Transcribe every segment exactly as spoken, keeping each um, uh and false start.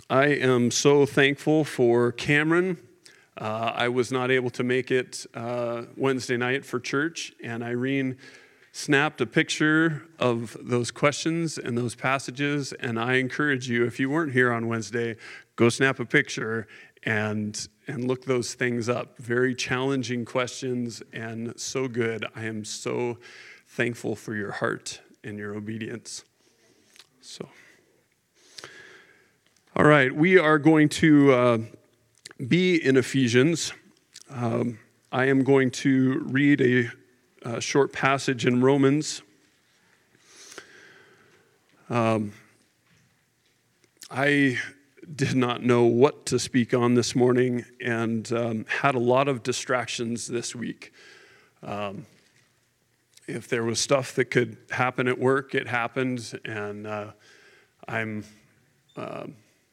I am so thankful for Cameron. Uh, I was not able to make it uh, Wednesday night for church, and Irene snapped a picture of those questions and those passages, and I encourage you, if you weren't here on Wednesday, go snap a picture and and look those things up. Very challenging questions and so good. I am so thankful for your heart and your obedience. So, all right, we are going to uh, be in Ephesians. Um, I am going to read a, a short passage in Romans. Um, I did not know what to speak on this morning and um, had a lot of distractions this week. Um, if there was stuff that could happen at work, it happened, and uh, I'm uh,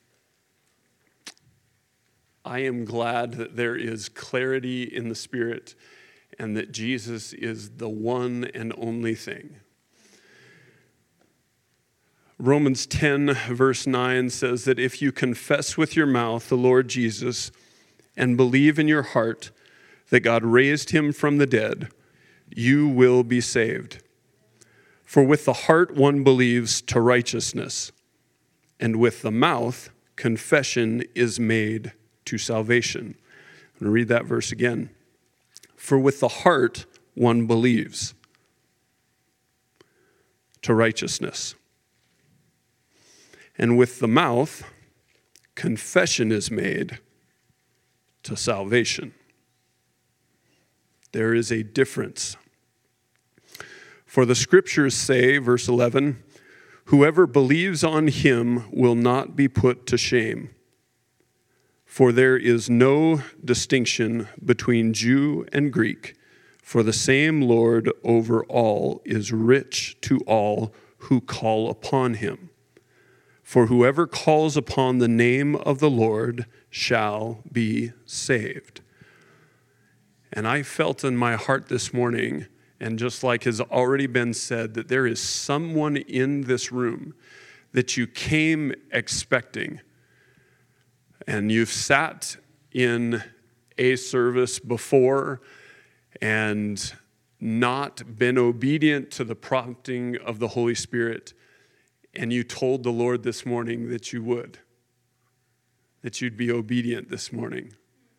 I am glad that there is clarity in the Spirit and that Jesus is the one and only thing. Romans ten, verse nine says that if you confess with your mouth the Lord Jesus and believe in your heart that God raised him from the dead, you will be saved. For with the heart one believes to righteousness, and with the mouth confession is made to salvation. I'm going to read that verse again. For with the heart one believes to righteousness, and with the mouth, confession is made to salvation. There is a difference. For the scriptures say, verse eleven, whoever believes on him will not be put to shame. For there is no distinction between Jew and Greek, for the same Lord over all is rich to all who call upon him. For whoever calls upon the name of the Lord shall be saved. And I felt in my heart this morning, and just like has already been said, that there is someone in this room that you came expecting, and you've sat in a service before and not been obedient to the prompting of the Holy Spirit. And you told the Lord this morning that you would, that you'd be obedient this morning.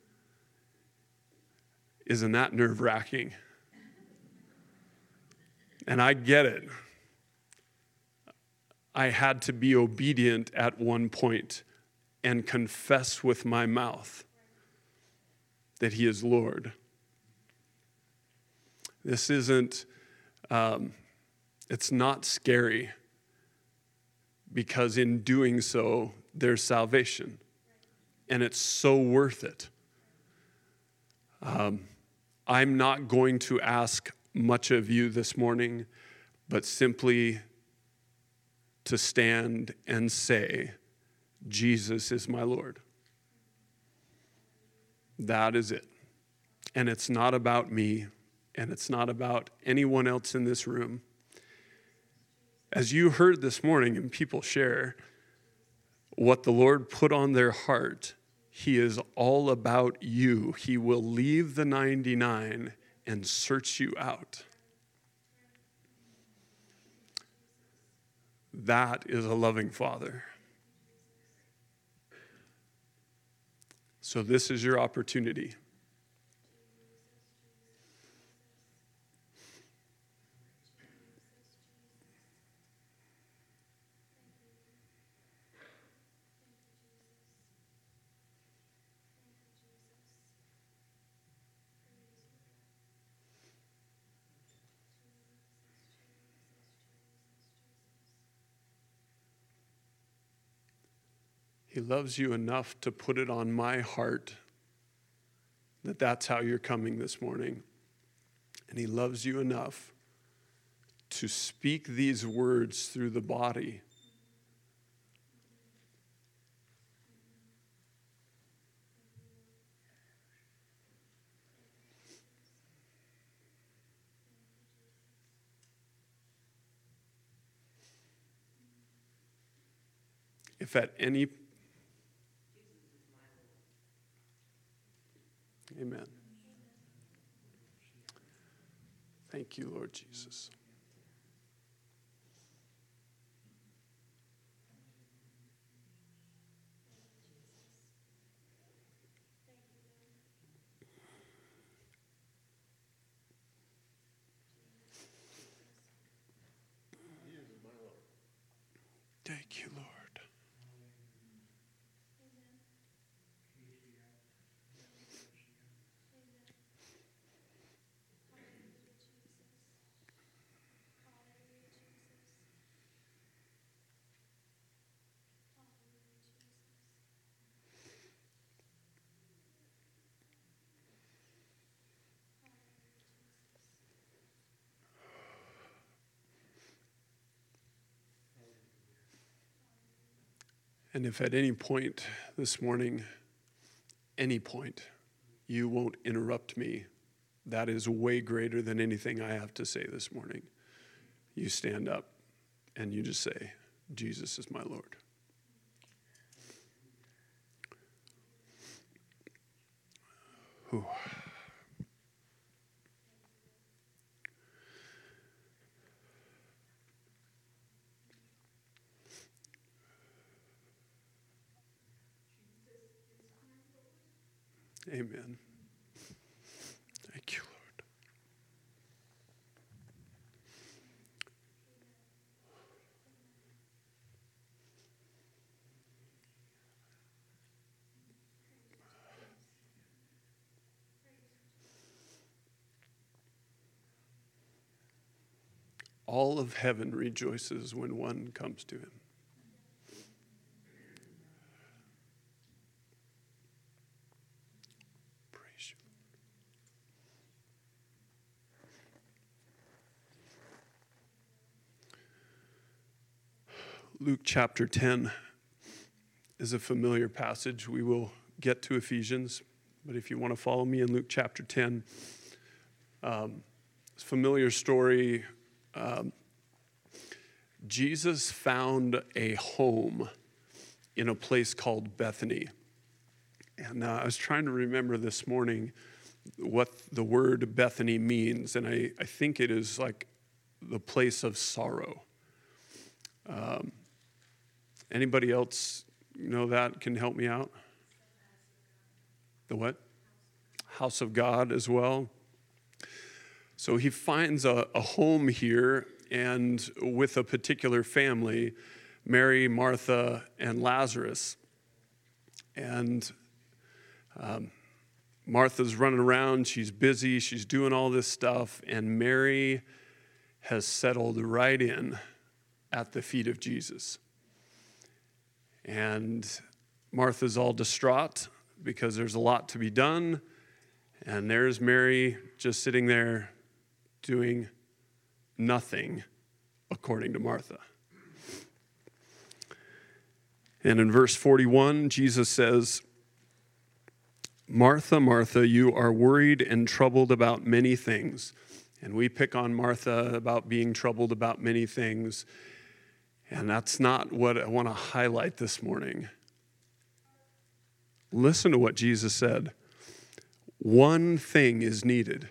Isn't that nerve-wracking? And I get it. I had to be obedient at one point and confess with my mouth that he is Lord. This isn't, um, it's not scary. Because in doing so, there's salvation. And it's so worth it. Um, I'm not going to ask much of you this morning, but simply to stand and say, Jesus is my Lord. That is it. And it's not about me, and it's not about anyone else in this room. As you heard this morning and people share what the Lord put on their heart, he is all about you. He will leave the ninety-nine and search you out. That is a loving Father. So this is your opportunity. He loves you enough to put it on my heart that that's how you're coming this morning. And he loves you enough to speak these words through the body. If at any Thank you, Lord Jesus. Thank you, Lord. And if at any point this morning, any point, you won't interrupt me, that is way greater than anything I have to say this morning. You stand up and you just say, Jesus is my Lord. Whew. Amen. Thank you, Lord. All of heaven rejoices when one comes to him. Praise you. Luke chapter ten is a familiar passage. We will get to Ephesians, but if you want to follow me in Luke chapter ten, um, it's a familiar story. Um, Jesus found a home in a place called Bethany. And uh, I was trying to remember this morning what the word Bethany means, and I, I think it is like the place of sorrow. Um, anybody else know that can help me out? The what? House of God as well. So he finds a, a home here, and with a particular family, Mary, Martha, and Lazarus. And um, Martha's running around, she's busy, she's doing all this stuff, and Mary has settled right in at the feet of Jesus. And Martha's all distraught because there's a lot to be done, and there's Mary just sitting there doing nothing, according to Martha. And in verse forty-one, Jesus says, Martha, Martha, you are worried and troubled about many things. And we pick on Martha about being troubled about many things. And that's not what I want to highlight this morning. Listen to what Jesus said. One thing is needed.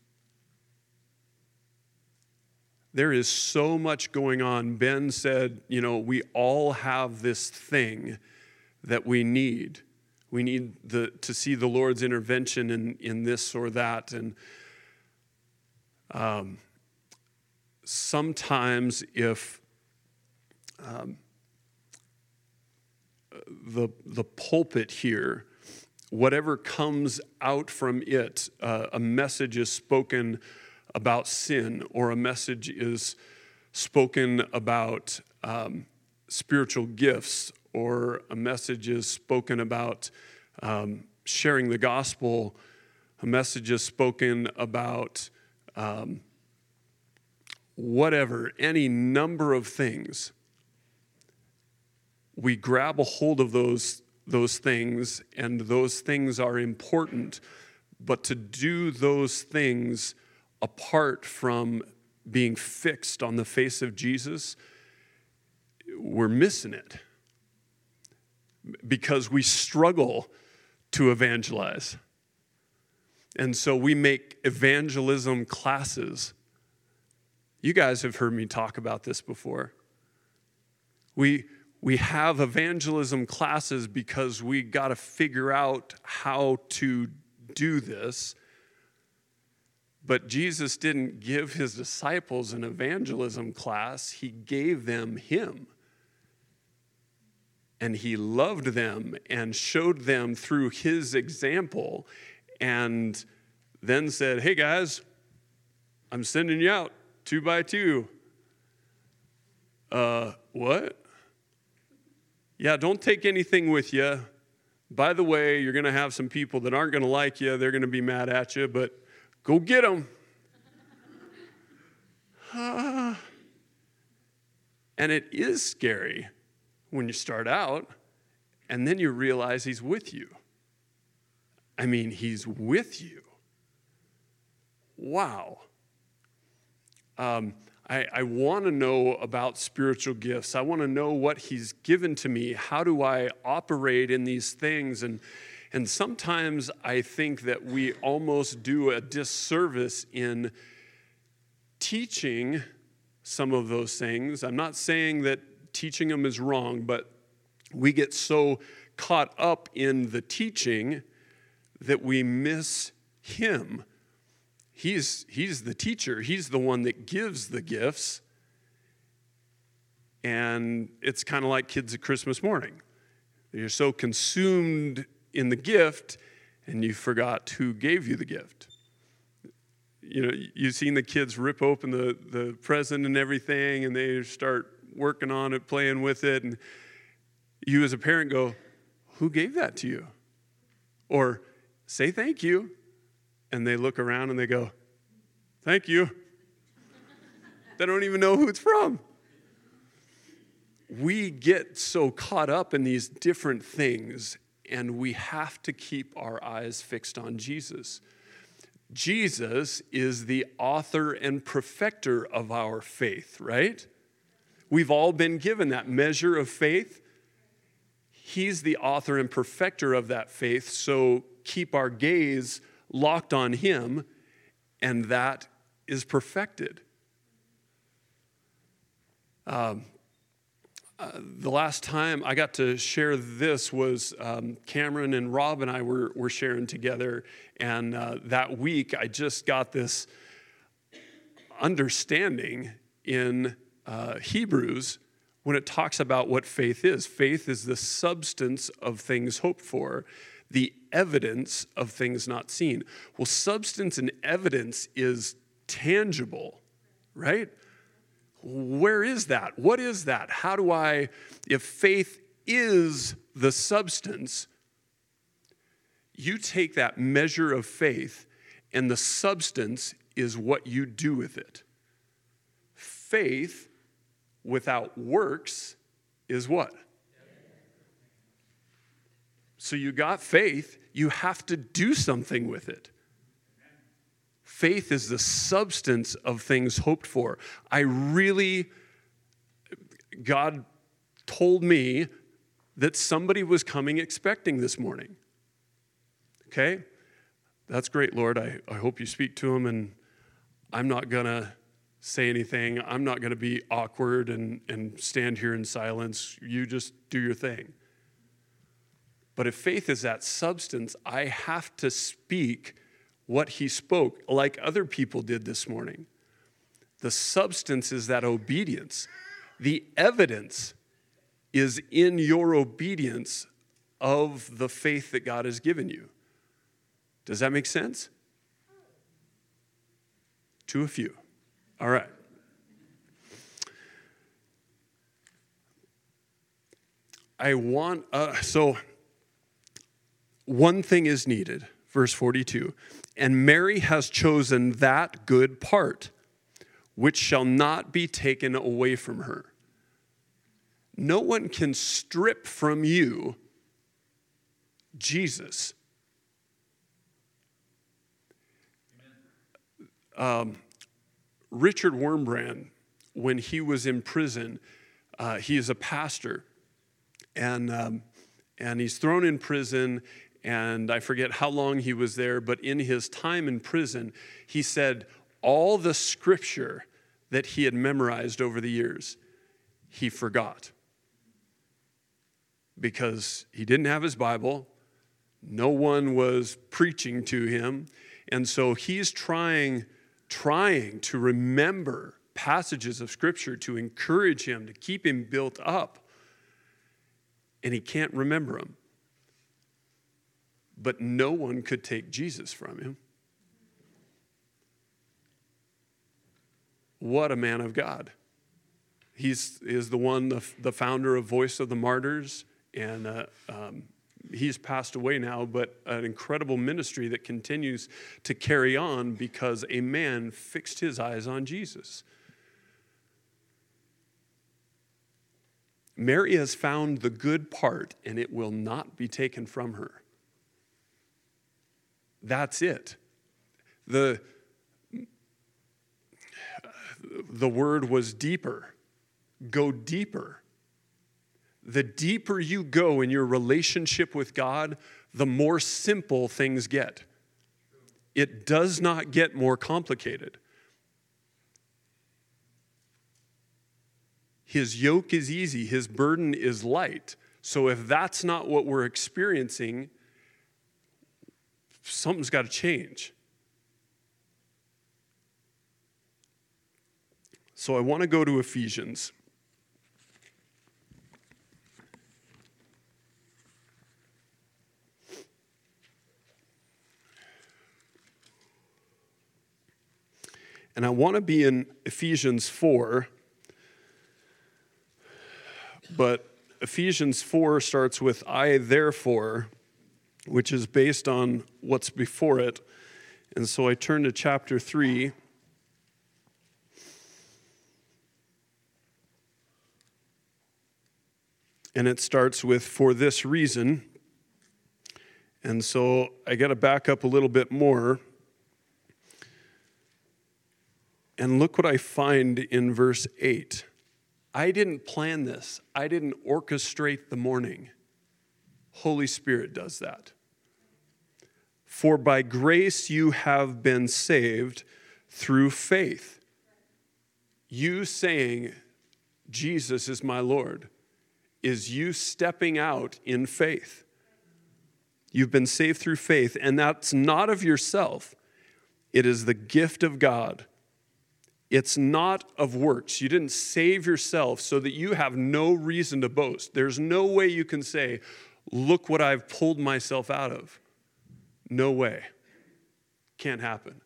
There is so much going on. Ben said, you know, we all have this thing that we need. We need the, to see the Lord's intervention in, in this or that. And um, sometimes if um, the, the pulpit here, whatever comes out from it, uh, a message is spoken about sin, or a message is spoken about um, spiritual gifts, or a message is spoken about um, sharing the gospel, a message is spoken about um, whatever, any number of things. We grab a hold of those, those things, and those things are important, but to do those things apart from being fixed on the face of Jesus, we're missing it. Because we struggle to evangelize. And so we make evangelism classes You guys have heard me talk about this before. We, we have evangelism classes because we got to figure out how to do this. But Jesus didn't give his disciples an evangelism class. He gave them him. And he loved them and showed them through his example and then said, hey guys, I'm sending you out two by two. Uh, what? Yeah, don't take anything with you. By the way, you're going to have some people that aren't going to like you. They're going to be mad at you, but go get them. Uh, and it is scary when you start out, and then you realize he's with you. I mean, he's with you. Wow. Um, I, I want to know about spiritual gifts. I want to know what he's given to me. How do I operate in these things? And, and sometimes I think that we almost do a disservice in teaching some of those things. I'm not saying that teaching them is wrong, but we get so caught up in the teaching that we miss him. He's, he's the teacher. He's the one that gives the gifts. And it's kind of like kids at Christmas morning. You're so consumed in the gift, and you forgot who gave you the gift. You know, you've seen the kids rip open the, the present and everything, and they start working on it, playing with it, and you as a parent go, who gave that to you? Or say thank you. And they look around and they go, thank you. They don't even know who it's from. We get so caught up in these different things, and we have to keep our eyes fixed on Jesus. Jesus is the author and perfecter of our faith, right? We've all been given that measure of faith. He's the author and perfecter of that faith, so keep our gaze locked on him, and that is perfected. Um, uh, the last time I got to share this was um, Cameron and Rob and I were, were sharing together, and uh, that week I just got this understanding in uh, Hebrews when it talks about what faith is. Faith is the substance of things hoped for, the evidence of things not seen. Well, substance and evidence is tangible, right? Where is that? What is that? How do I, if faith is the substance, you take that measure of faith and the substance is what you do with it. Faith without works is what? So you got faith, you have to do something with it. Faith is the substance of things hoped for. I really, God told me that somebody was coming expecting this morning. Okay? That's great, Lord. I, I hope you speak to him, and I'm not going to say anything. I'm not going to be awkward and, and stand here in silence. You just do your thing. But if faith is that substance, I have to speak what he spoke, like other people did this morning. The substance is that obedience. The evidence is in your obedience of the faith that God has given you. Does that make sense? To a few. All right. I want, uh, so one thing is needed, verse forty-two. And Mary has chosen that good part, which shall not be taken away from her. No one can strip from you Jesus. Um, Richard Wurmbrand, when he was in prison, uh, he is a pastor, and um, and he's thrown in prison, and I forget how long he was there, but in his time in prison, he said, all the scripture that he had memorized over the years, he forgot. Because he didn't have his Bible, no one was preaching to him, and so he's trying, trying to remember passages of Scripture to encourage him, to keep him built up, and he can't remember them. But no one could take Jesus from him. What a man of God. He's is the one, the, the founder of Voice of the Martyrs, and uh, um, he's passed away now, but an incredible ministry that continues to carry on because a man fixed his eyes on Jesus. Mary has found the good part, and it will not be taken from her. That's it. The, the word was deeper. Go deeper. The deeper you go in your relationship with God, the more simple things get. It does not get more complicated. His yoke is easy, his burden is light. So if that's not what we're experiencing, something's got to change. So I want to go to Ephesians. And I want to be in Ephesians four, but Ephesians four starts with I therefore, which is based on what's before it. And so I turn to chapter three. And it starts with, for this reason. And so I got to back up a little bit more. And look what I find in verse eight. I didn't plan this. I didn't orchestrate the morning. Holy Spirit does that. For by grace you have been saved through faith. You saying, Jesus is my Lord, is you stepping out in faith. You've been saved through faith, and that's not of yourself. It is the gift of God. It's not of works. You didn't save yourself so that you have no reason to boast. There's no way you can say, look what I've pulled myself out of. No way. Can't happen.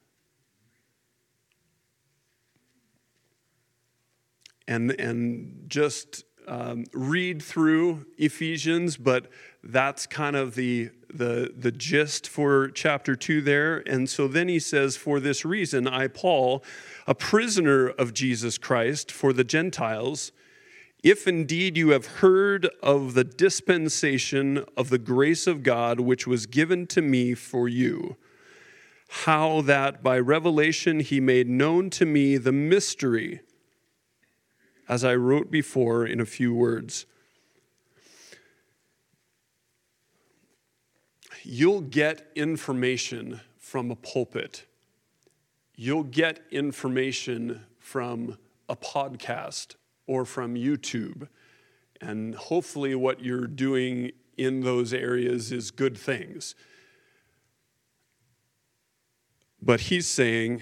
And, and just um, read through Ephesians, but that's kind of the, the, the gist for chapter two there. And so then he says, for this reason, I, Paul, a prisoner of Jesus Christ for the Gentiles, if indeed you have heard of the dispensation of the grace of God which was given to me for you, how that by revelation he made known to me the mystery, as I wrote before in a few words. You'll get information from a pulpit. You'll get information from a podcast or from YouTube. And hopefully what you're doing in those areas is good things. But he's saying,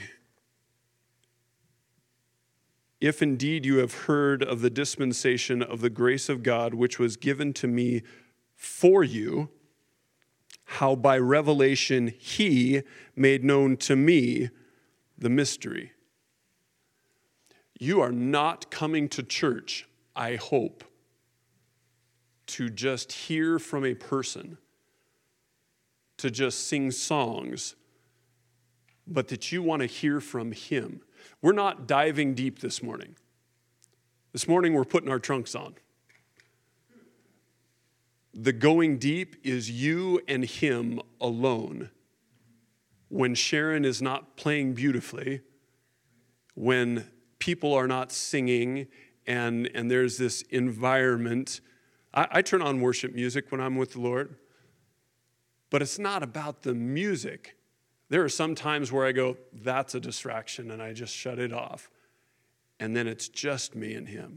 if indeed you have heard of the dispensation of the grace of God which was given to me for you, how by revelation he made known to me the mystery. You are not coming to church, I hope, to just hear from a person, to just sing songs, but that you want to hear from him. We're not diving deep this morning. This morning we're putting our trunks on. The going deep is you and him alone. When Sharon is not playing beautifully, when people are not singing, and, and there's this environment. I, I turn on worship music when I'm with the Lord, but it's not about the music. There are some times where I go, that's a distraction, and I just shut it off. and then it's just me and him.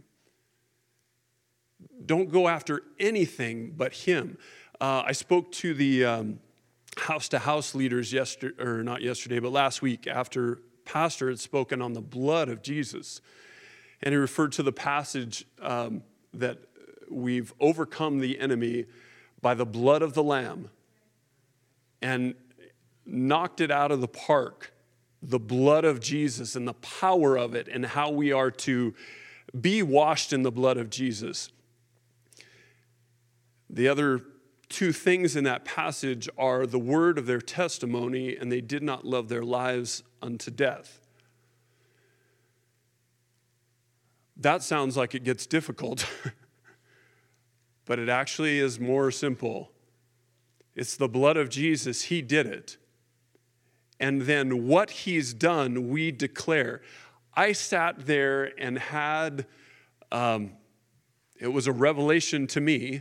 Don't go after anything but him. Uh, I spoke to the um, house-to-house leaders yesterday, or not yesterday, but last week after Pastor had spoken on the blood of Jesus. And he referred to the passage um, that we've overcome the enemy by the blood of the Lamb and knocked it out of the park. The blood of Jesus and the power of it and how we are to be washed in the blood of Jesus. The other two things in that passage are the word of their testimony, and they did not love their lives unto death. That sounds like it gets difficult, but it actually is more simple. It's the blood of Jesus. He did it. And then what he's done, we declare. I sat there and had, um, it was a revelation to me.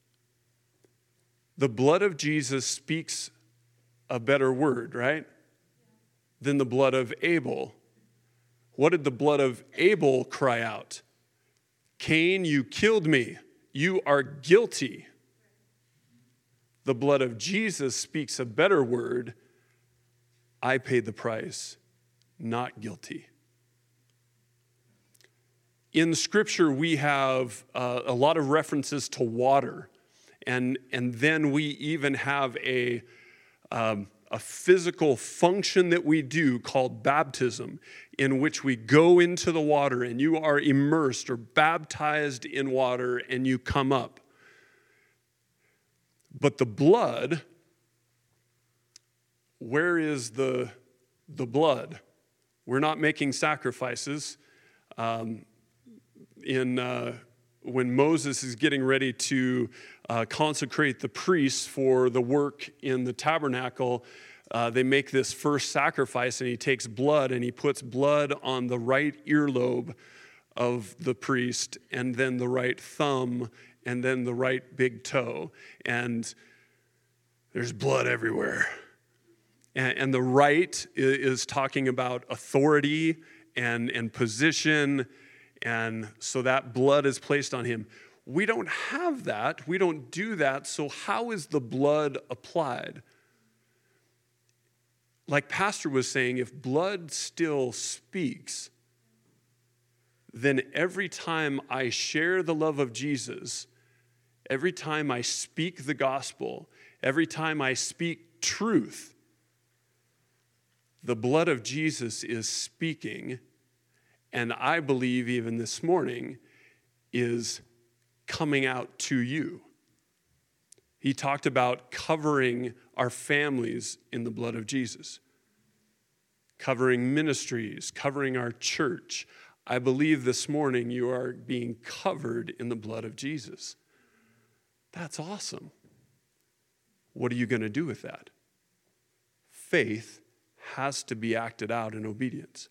The blood of Jesus speaks a better word, right? Than the blood of Abel. What did the blood of Abel cry out? Cain, you killed me. You are guilty. The blood of Jesus speaks a better word. I paid the price, not guilty. In Scripture, we have uh, a lot of references to water. And, and then we even have a, um, a physical function that we do called baptism, in which we go into the water and you are immersed or baptized in water and you come up. But the blood, where is the, the blood? We're not making sacrifices. Um, in uh, when Moses is getting ready to uh, consecrate the priests for the work in the tabernacle, uh, they make this first sacrifice, and he takes blood and he puts blood on the right earlobe of the priest, and then the right thumb, and then the right big toe. And there's blood everywhere. And, and the right is, is talking about authority and, and position. And so that blood is placed on him. We don't have that. We don't do that. So how is the blood applied? Like Pastor was saying, if blood still speaks, then every time I share the love of Jesus, every time I speak the gospel, every time I speak truth, the blood of Jesus is speaking. And I believe even this morning is coming out to you. He talked about covering our families in the blood of Jesus, covering ministries, covering our church. I believe this morning you are being covered in the blood of Jesus. That's awesome. What are you going to do with that? Faith has to be acted out in obedience.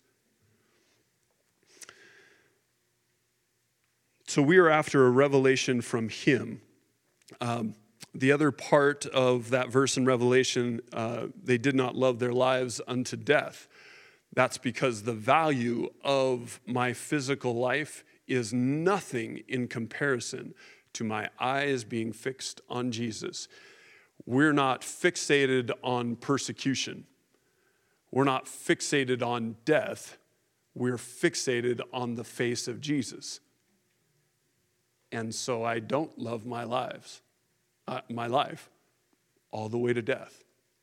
So we are after a revelation from him. Um, the other part of that verse in Revelation, uh, they did not love their lives unto death. That's because the value of my physical life is nothing in comparison to my eyes being fixed on Jesus. We're not fixated on persecution. We're not fixated on death. We're fixated on the face of Jesus. And so I don't love my lives, uh, my life, all the way to death.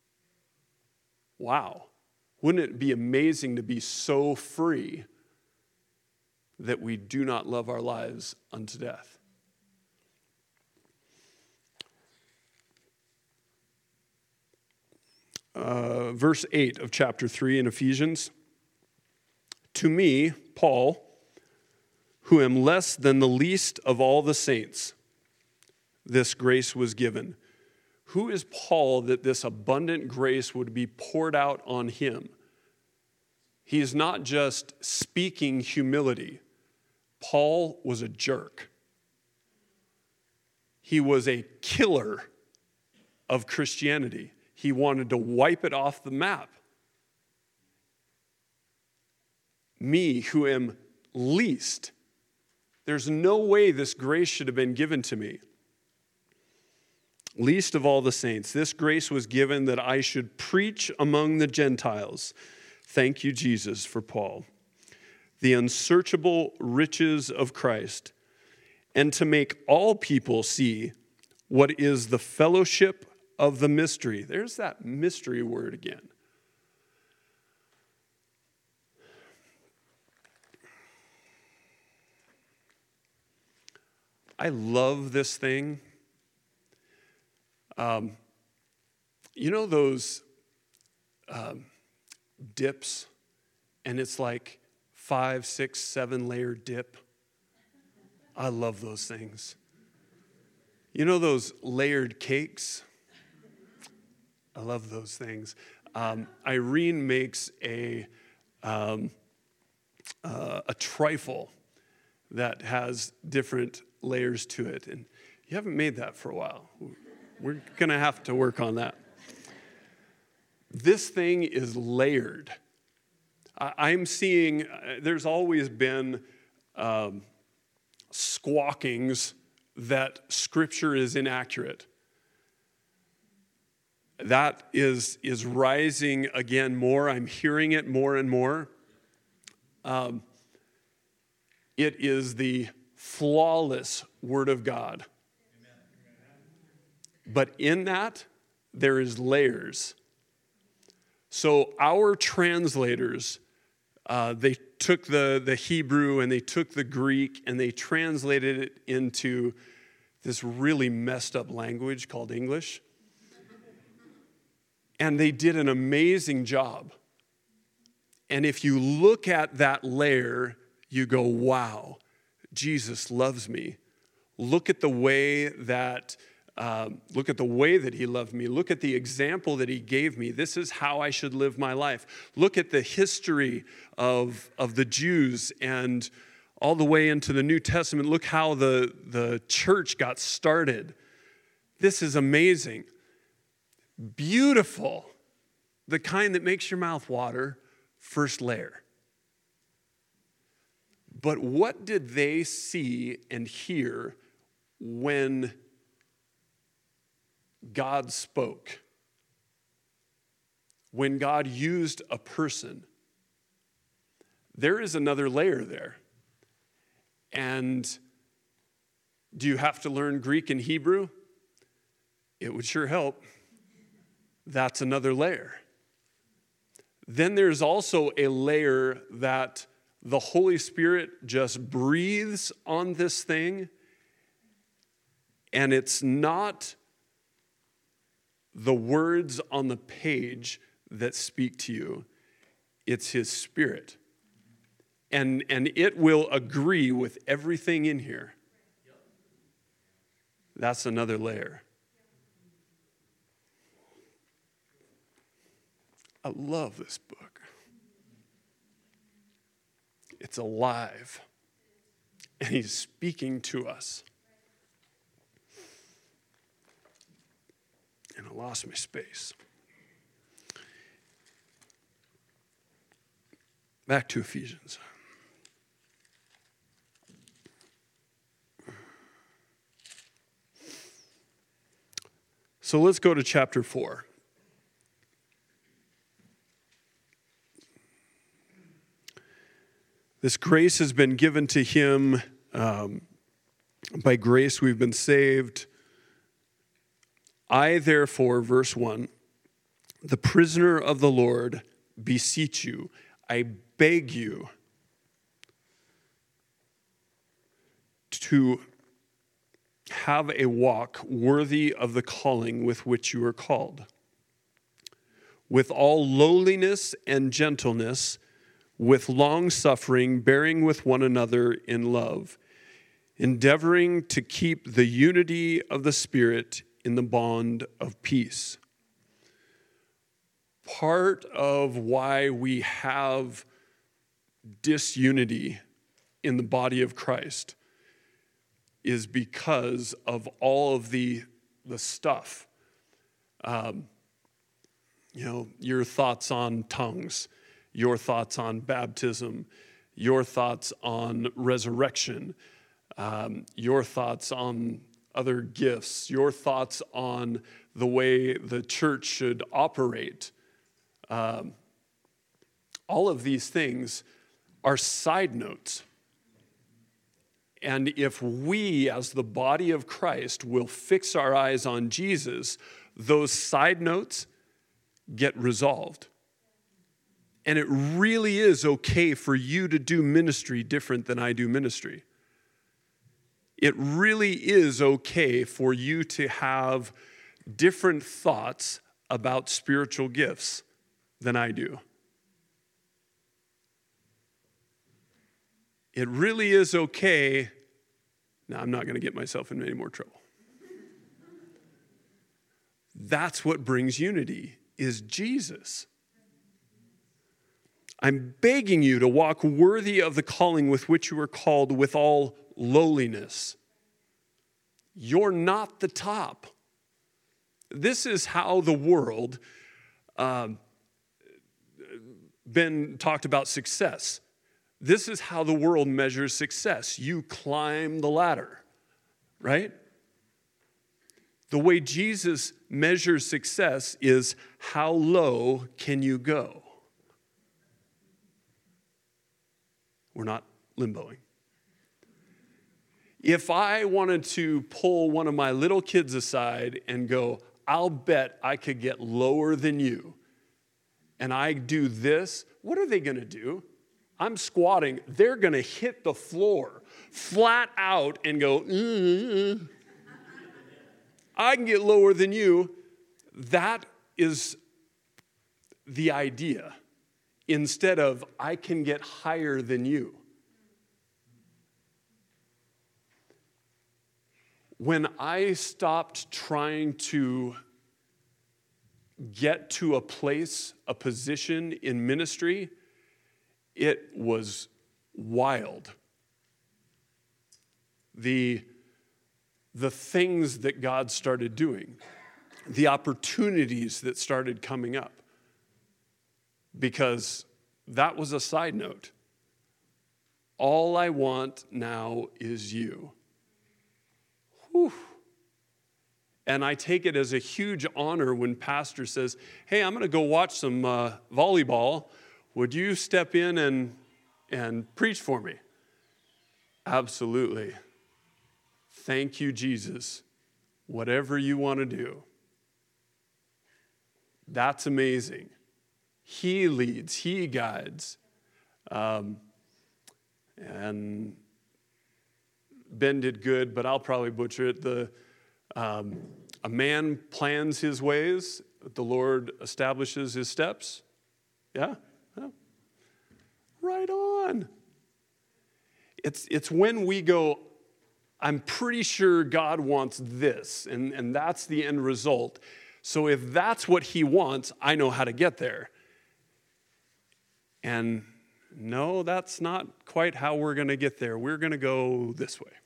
Wow. Wouldn't it be amazing to be so free that we do not love our lives unto death? Uh, verse eight of chapter three in Ephesians. To me, Paul, who am less than the least of all the saints, this grace was given. Who is Paul that this abundant grace would be poured out on him? He is not just speaking humility. Paul was a jerk. He was a killer of Christianity. He wanted to wipe it off the map. Me, who am least. There's no way this grace should have been given to me. Least of all the saints, this grace was given that I should preach among the Gentiles. Thank you, Jesus, for Paul. The unsearchable riches of Christ, and to make all people see what is the fellowship of the mystery. There's that mystery word again. I love this thing. Um, you know those um, dips, and it's like five, six, seven layer dip? I love those things. You know those layered cakes? I love those things. Um, Irene makes a um, uh, a trifle that has different layers to it, and you haven't made that for a while. We're going to have to work on that. This thing is layered. I'm seeing, uh, there's always been um, squawkings that Scripture is inaccurate. That is, is rising again more. I'm hearing it more and more. Um, it is the flawless Word of God. But in that, there is layers. So our translators, uh, they took the, the Hebrew and they took the Greek and they translated it into this really messed up language called English. And they did an amazing job. And if you look at that layer, you go, wow, Jesus loves me. Look at the way that Um, look at the way that he loved me. Look at the example that he gave me. This is how I should live my life. Look at the history of, of the Jews and all the way into the New Testament. Look how the, the church got started. This is amazing. Beautiful. The kind that makes your mouth water, first layer. But what did they see and hear when God spoke? When God used a person, there is another layer there. And do you have to learn Greek and Hebrew? It would sure help. That's another layer. Then there's also a layer that the Holy Spirit just breathes on this thing, and it's not the words on the page that speak to you. It's his Spirit. And, and it will agree with everything in here. That's another layer. I love this book. It's alive. And he's speaking to us. And I lost my space. Back to Ephesians. So let's go to chapter four. This grace has been given to him. Um, by grace we've been saved. I, therefore, verse one, the prisoner of the Lord, beseech you, I beg you to have a walk worthy of the calling with which you are called, with all lowliness and gentleness, with long suffering, bearing with one another in love, endeavoring to keep the unity of the Spirit in the bond of peace. Part of why we have disunity in the body of Christ is because of all of the, the stuff. Um, you know, your thoughts on tongues, your thoughts on baptism, your thoughts on resurrection, um, your thoughts on other gifts, your thoughts on the way the church should operate. Um, all of these things are side notes. And if we, as the body of Christ, will fix our eyes on Jesus, those side notes get resolved. And it really is okay for you to do ministry different than I do ministry. It really is okay for you to have different thoughts about spiritual gifts than I do. It really is okay. Now, I'm not going to get myself in any more trouble. That's what brings unity, is Jesus. I'm begging you to walk worthy of the calling with which you were called with all lowliness. You're not the top. This is how the world, um, been talked about success. This is how the world measures success. You climb the ladder, right? The way Jesus measures success is how low can you go? We're not limboing. If I wanted to pull one of my little kids aside and go, I'll bet I could get lower than you, and I do this, what are they going to do? I'm squatting. They're going to hit the floor flat out and go, mm-hmm. I can get lower than you. That is the idea. Instead of, I can get higher than you. When I stopped trying to get to a place, a position in ministry, it was wild. The, the things that God started doing, the opportunities that started coming up. Because that was a side note. All I want now is you. Whew. And I take it as a huge honor when pastor says, hey, I'm going to go watch some uh, volleyball. Would you step in and, and preach for me? Absolutely. Thank you, Jesus. Whatever you want to do. That's amazing. He leads, he guides. Um, and Ben did good, but I'll probably butcher it. The, um, a man plans his ways, the Lord establishes his steps. Yeah? Yeah. Right on. It's, it's when we go, I'm pretty sure God wants this, and, and that's the end result. So if that's what he wants, I know how to get there. And no, that's not quite how we're going to get there. We're going to go this way.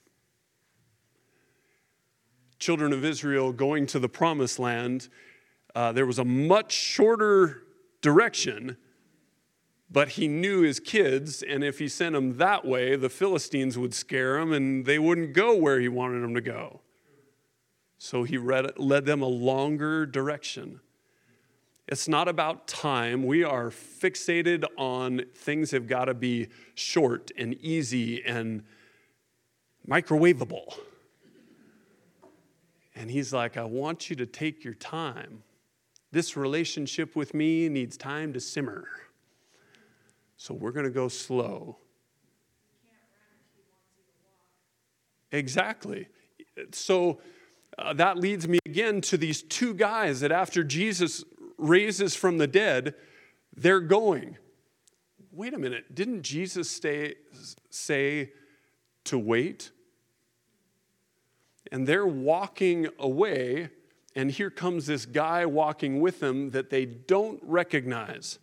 Children of Israel going to the promised land, uh, there was a much shorter direction, but he knew his kids, and if he sent them that way, the Philistines would scare them, and they wouldn't go where he wanted them to go. So he read, led them a longer direction. It's not about time. We are fixated on things have got to be short and easy and microwavable. And he's like, I want you to take your time. This relationship with me needs time to simmer. So we're going to go slow. Exactly. So uh, that leads me again to these two guys that after Jesus raises from the dead, they're going. Wait a minute, didn't Jesus stay, say to wait? And they're walking away, and here comes this guy walking with them that they don't recognize.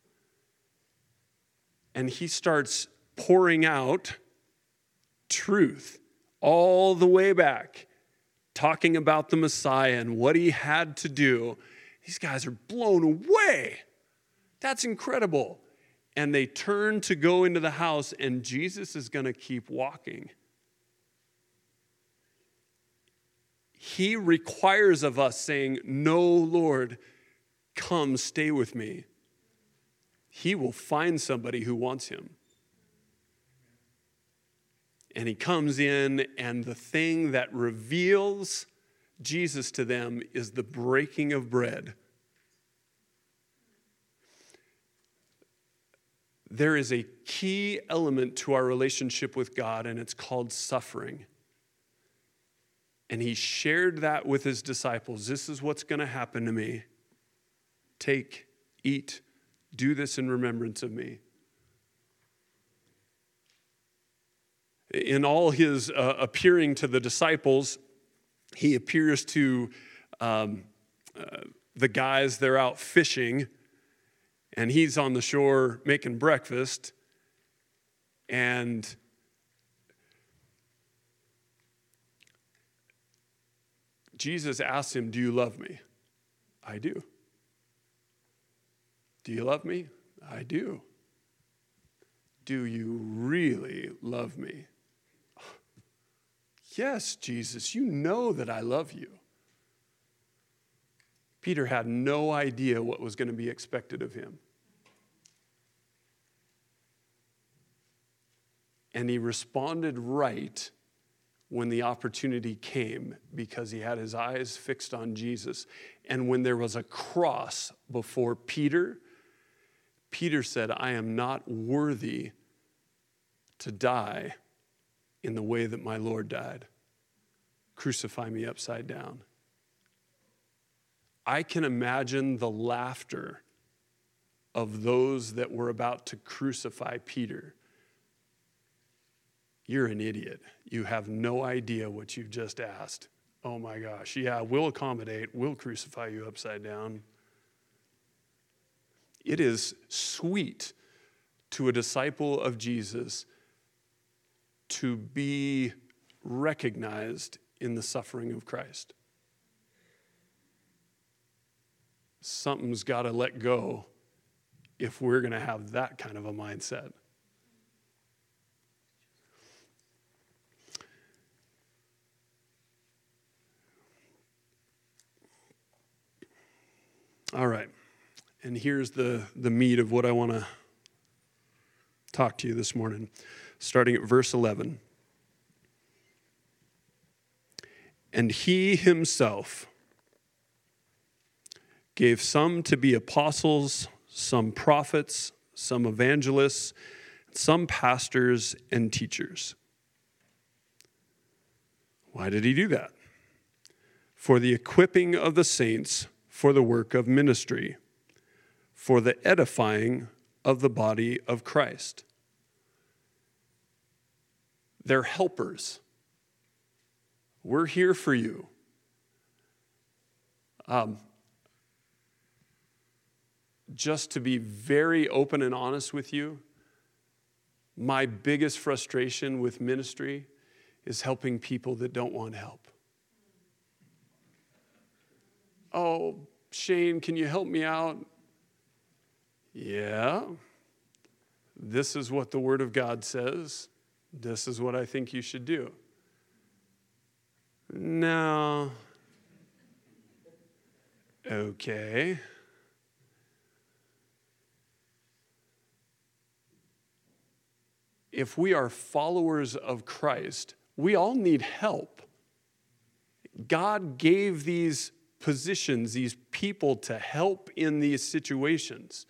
And he starts pouring out truth all the way back, talking about the Messiah and what he had to do. These guys are blown away. That's incredible. And they turn to go into the house, and Jesus is going to keep walking. He requires of us saying, "No, Lord, come stay with me." He will find somebody who wants him. And he comes in, and the thing that reveals Jesus to them is the breaking of bread. There is a key element to our relationship with God, and it's called suffering. And he shared that with his disciples. This is what's going to happen to me. Take, eat, do this in remembrance of me. In all his uh, appearing to the disciples, he appears to um, uh, the guys, they're out fishing, and he's on the shore making breakfast, and Jesus asks him, "Do you love me?" "I do." "Do you love me?" "I do." "Do you really love me?" "Yes, Jesus, you know that I love you." Peter had no idea what was going to be expected of him. And he responded right when the opportunity came, because he had his eyes fixed on Jesus. And when there was a cross before Peter, Peter said, "I am not worthy to die in the way that my Lord died. Crucify me upside down." I can imagine the laughter of those that were about to crucify Peter. "You're an idiot. You have no idea what you've just asked. Oh my gosh, yeah, we'll accommodate. We'll crucify you upside down." It is sweet to a disciple of Jesus to be recognized in the suffering of Christ. Something's got to let go if we're going to have that kind of a mindset. All right. And here's the, the meat of what I want to talk to you this morning, starting at verse eleven. "And he himself gave some to be apostles, some prophets, some evangelists, some pastors and teachers." Why did he do that? "For the equipping of the saints, for the work of ministry, for the edifying of the body of Christ." They're helpers. We're here for you. Um, just to be very open and honest with you, my biggest frustration with ministry is helping people that don't want help. "Oh, Shane, can you help me out?" "Yeah. This is what the Word of God says. This is what I think you should do." "No." "Okay." If we are followers of Christ, we all need help. God gave these positions, these people, to help in these situations.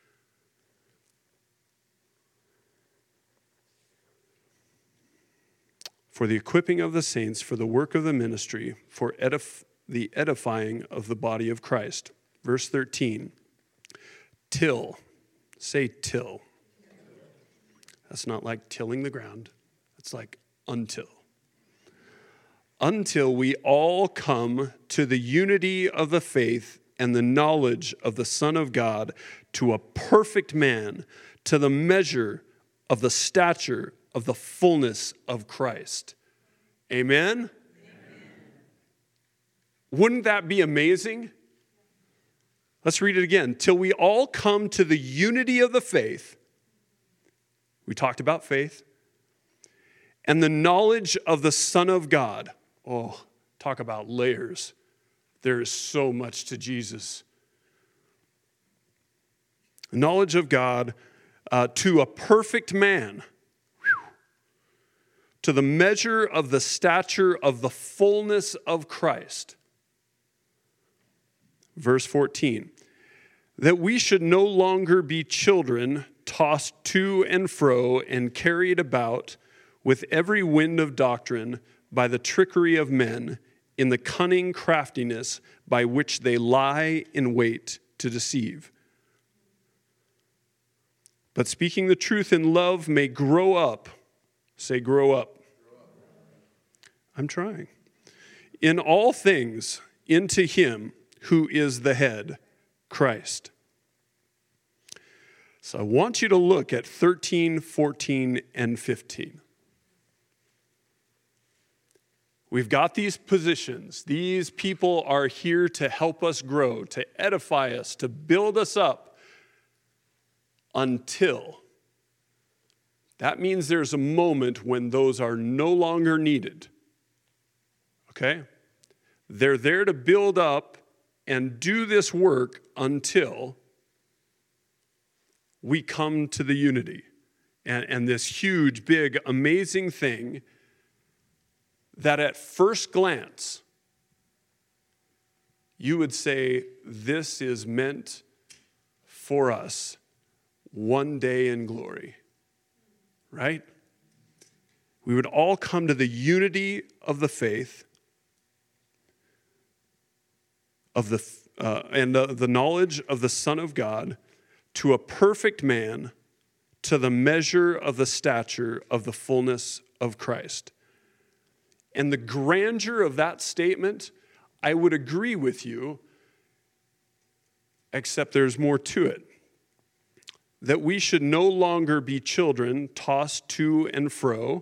"For the equipping of the saints, for the work of the ministry, for edif- the edifying of the body of Christ." Verse thirteen. "Till." Say till. That's not like tilling the ground. It's like until. "Until we all come to the unity of the faith and the knowledge of the Son of God, to a perfect man, to the measure of the stature of the fullness of Christ." Amen? Amen. Wouldn't that be amazing? Let's read it again. "Till we all come to the unity of the faith We talked about faith. And the knowledge of the Son of God. Oh, talk about layers. There is so much to Jesus. Knowledge of God uh, to a perfect man, whew, to the measure of the stature of the fullness of Christ. Verse fourteen, that we should no longer be children tossed to and fro and carried about with every wind of doctrine by the trickery of men in the cunning craftiness by which they lie in wait to deceive. But speaking the truth in love may grow up. Say, grow up. I'm trying. In all things, into him who is the head, Christ. So I want you to look at thirteen, fourteen, and fifteen. We've got these positions. These people are here to help us grow, to edify us, to build us up. Until. That means there's a moment when those are no longer needed. Okay? They're there to build up and do this work until we come to the unity. And, and this huge, big, amazing thing that at first glance, you would say, this is meant for us one day in glory, right? We would all come to the unity of the faith, of the uh, and the, the knowledge of the Son of God, to a perfect man, to the measure of the stature of the fullness of Christ. And the grandeur of that statement, I would agree with you, except there's more to it. That we should no longer be children tossed to and fro.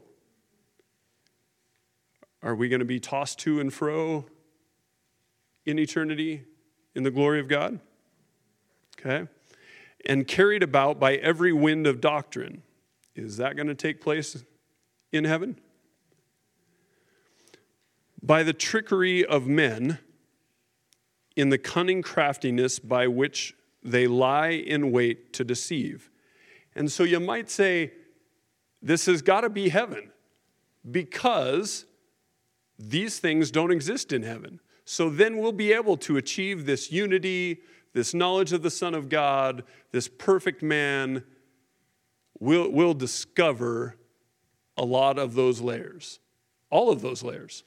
Are we going to be tossed to and fro in eternity in the glory of God? Okay. And carried about by every wind of doctrine. Is that going to take place in heaven? By the trickery of men, in the cunning craftiness by which they lie in wait to deceive. And so you might say, this has got to be heaven, because these things don't exist in heaven. So then we'll be able to achieve this unity, this knowledge of the Son of God, this perfect man. We'll, we'll discover a lot of those layers, all of those layers.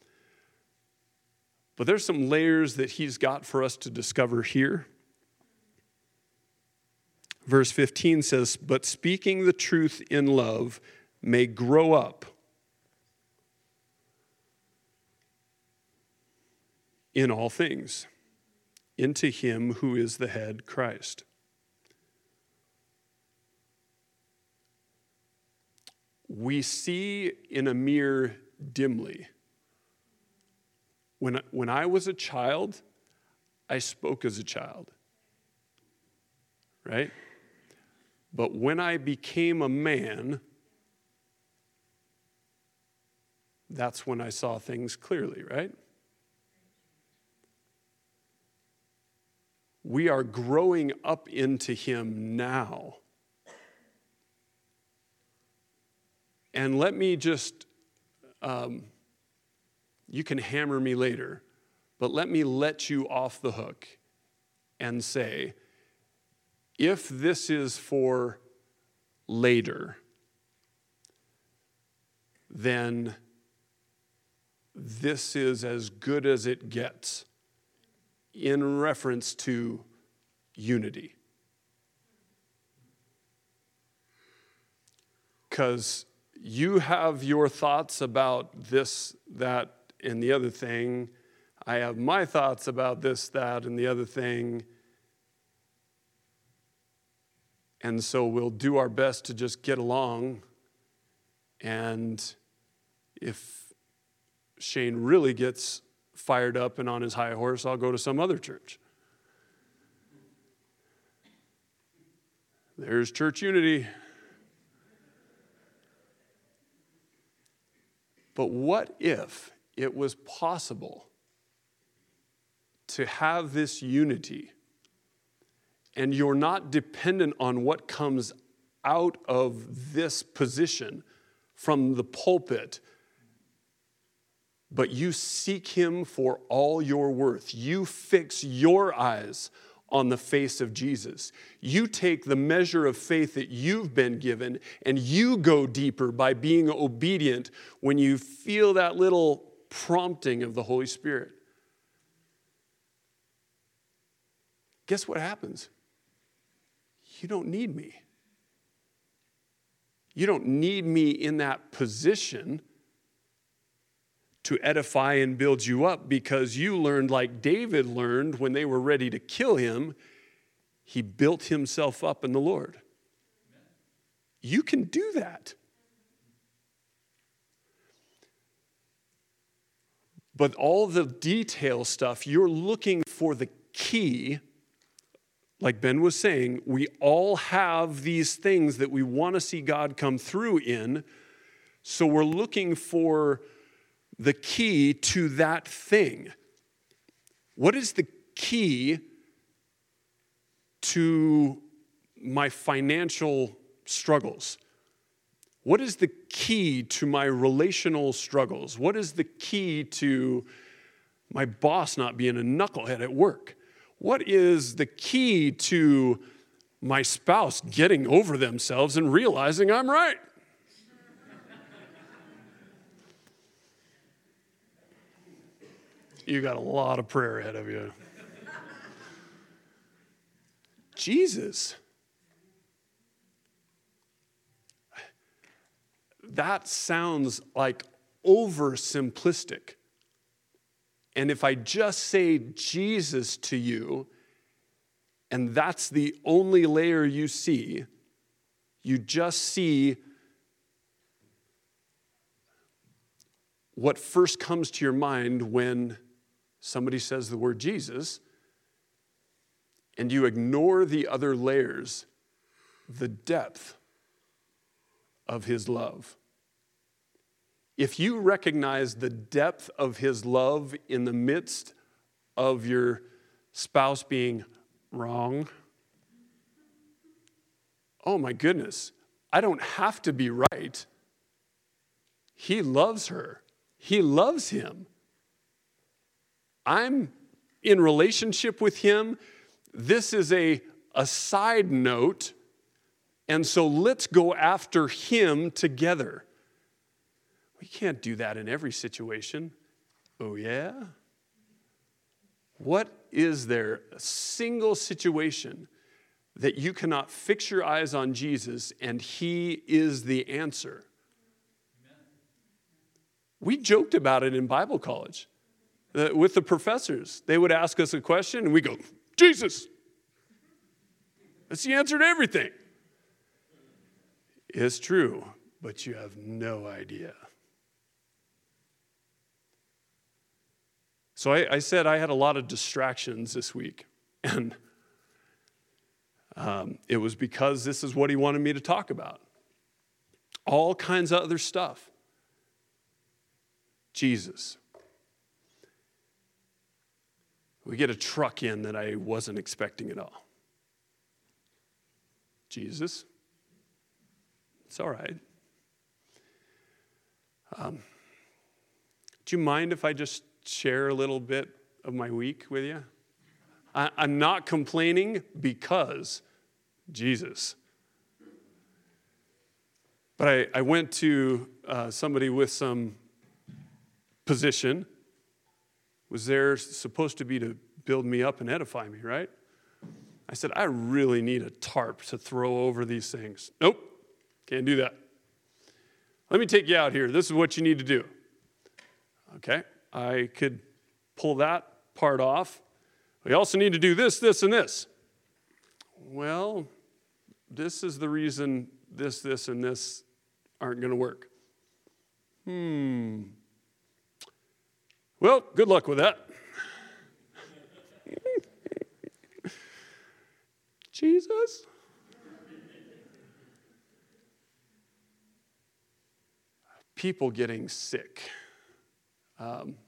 But there's some layers that he's got for us to discover here. Verse fifteen says, but speaking the truth in love may grow up in all things into him who is the head, Christ. We see in a mirror dimly. When, when I was a child, I spoke as a child, right? But when I became a man, that's when I saw things clearly, right? We are growing up into him now. And let me just, um, you can hammer me later, but let me let you off the hook and say, if this is for later, then this is as good as it gets in reference to unity. Because you have your thoughts about this, that, and the other thing. I have my thoughts about this, that, and the other thing. And so we'll do our best to just get along. And if Shane really gets fired up and on his high horse, I'll go to some other church. There's church unity. But what if it was possible to have this unity and you're not dependent on what comes out of this position from the pulpit, but you seek him for all your worth. You fix your eyes on the face of Jesus. You take the measure of faith that you've been given and you go deeper by being obedient when you feel that little prompting of the Holy Spirit. Guess what happens? You don't need me. You don't need me in that position to edify and build you up, because you learned like David learned when they were ready to kill him. He built himself up in the Lord. You can do that. But all the detail stuff, you're looking for the key. Like Ben was saying, we all have these things that we want to see God come through in. So we're looking for the key to that thing. What is the key to my financial struggles? What is the key to my relational struggles? What is the key to my boss not being a knucklehead at work? What is the key to my spouse getting over themselves and realizing I'm right? You got a lot of prayer ahead of you. Jesus. That sounds like oversimplistic. And if I just say Jesus to you, and that's the only layer you see, you just see what first comes to your mind when somebody says the word Jesus, and you ignore the other layers, the depth of his love. If you recognize the depth of his love in the midst of your spouse being wrong, oh my goodness, I don't have to be right. He loves her. He loves him. I'm in relationship with him. This is a, a side note, and so let's go after him together. We can't do that in every situation. Oh, yeah? What is there a single situation that you cannot fix your eyes on Jesus and he is the answer? Amen. We joked about it in Bible college uh, with the professors. They would ask us a question and we go, Jesus! That's the answer to everything. It's true, but you have no idea. So I, I said I had a lot of distractions this week, and um, it was because this is what he wanted me to talk about. All kinds of other stuff. Jesus. We get a truck in that I wasn't expecting at all. Jesus. It's all right. Um, do you mind if I just share a little bit of my week with you? I, I'm not complaining because Jesus. But I, I went to uh, somebody with some position, was there supposed to be to build me up and edify me, right? I said, I really need a tarp to throw over these things. Nope, can't do that. Let me take you out here. This is what you need to do. Okay, I could pull that part off. We also need to do this, this, and this. Well, this is the reason this, this, and this aren't going to work. Hmm. Well, good luck with that. Jesus? people getting sick. Um,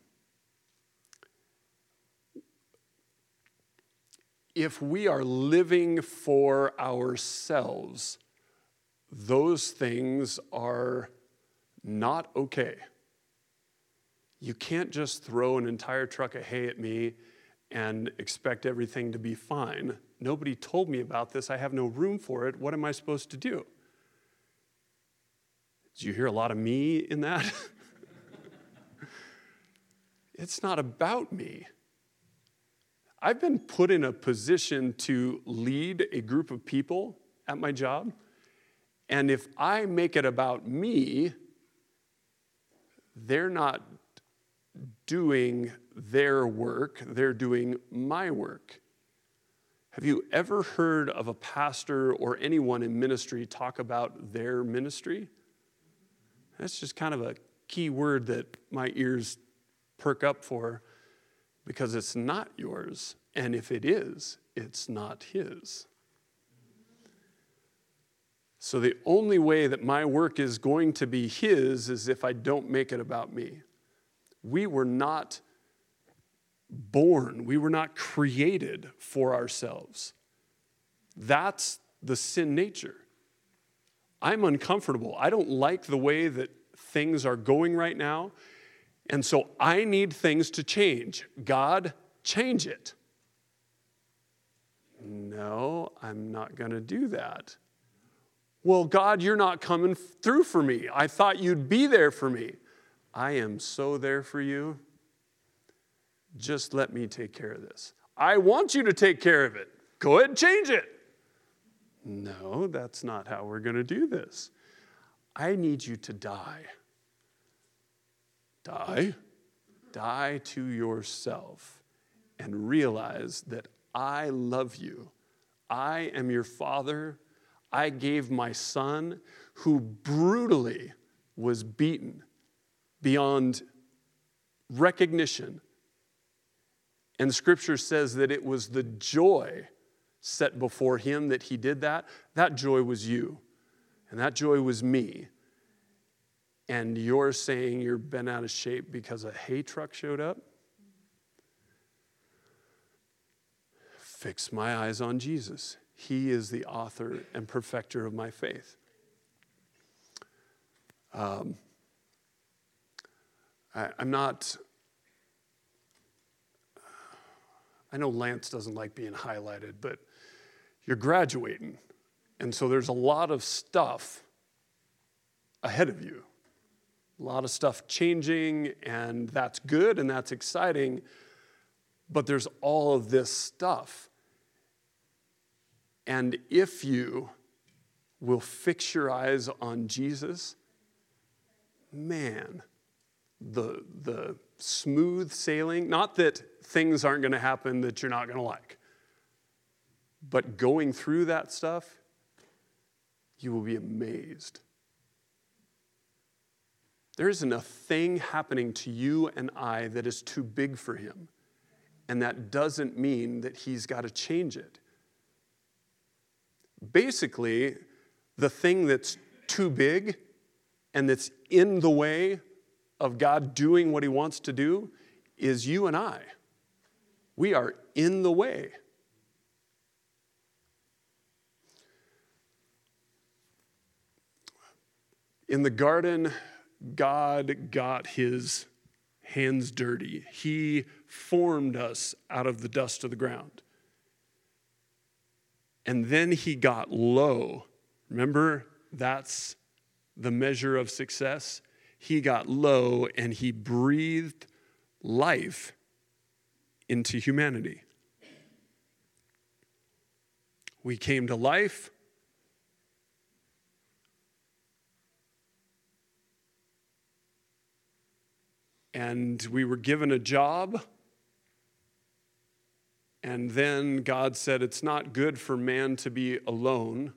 if we are living for ourselves, those things are not okay. You can't just throw an entire truck of hay at me and expect everything to be fine. Nobody told me about this. I have no room for it. What am I supposed to do? Did you hear a lot of me in that? It's not about me. I've been put in a position to lead a group of people at my job, and if I make it about me, they're not doing their work, they're doing my work. Have you ever heard of a pastor or anyone in ministry talk about their ministry? That's just kind of a key word that my ears perk up for, because it's not yours, and if it is, it's not his. So the only way that my work is going to be his is if I don't make it about me. We were not born, we were not created for ourselves. That's the sin nature. I'm uncomfortable. I don't like the way that things are going right now, and so I need things to change. God, change it. No, I'm not going to do that. Well, God, you're not coming through for me. I thought you'd be there for me. I am so there for you. Just let me take care of this. I want you to take care of it. Go ahead and change it. No, that's not how we're going to do this. I need you to die. Die? Die to yourself and realize that I love you. I am your father. I gave my son, who brutally was beaten beyond recognition. And Scripture says that it was the joy set before him that he did that. That joy was you, and that joy was me. And you're saying you're bent out of shape because a hay truck showed up? Fix my eyes on Jesus. He is the author and perfecter of my faith. Um, I, I'm not, I know Lance doesn't like being highlighted, but you're graduating. And so there's a lot of stuff ahead of you. A lot of stuff changing, and that's good and that's exciting. But there's all of this stuff. And if you will fix your eyes on Jesus, man, the, the smooth sailing, not that things aren't going to happen that you're not going to like, but going through that stuff, you will be amazed. There isn't a thing happening to you and I that is too big for him. And that doesn't mean that he's got to change it. Basically, the thing that's too big and that's in the way of God doing what he wants to do is you and I. We are in the way. In the garden, God got his hands dirty. He formed us out of the dust of the ground. And then he got low. Remember, that's the measure of success. He got low and he breathed life into humanity. We came to life. And we were given a job. And then God said, it's not good for man to be alone.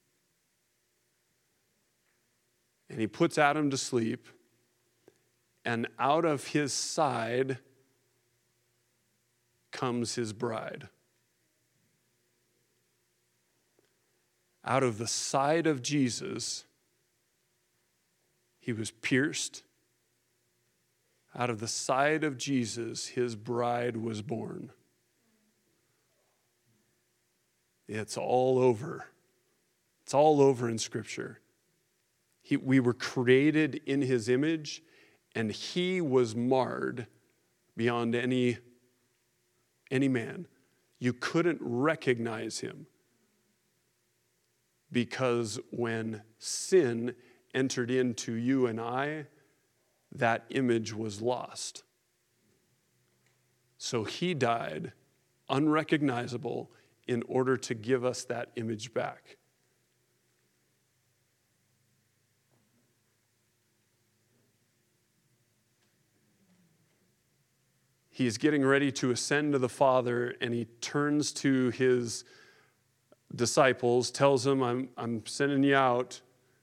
And he puts Adam to sleep. And out of his side comes his bride. Out of the side of Jesus, He was pierced. Out of the side of Jesus, his bride was born. It's all over. It's all over in Scripture. He, we were created in his image, and he was marred beyond any, any man. You couldn't recognize him because when sin entered into you and I, that image was lost. So he died unrecognizable in order to give us that image back. He's getting ready to ascend to the Father, and he turns to his disciples, tells them, I'm, I'm sending you out.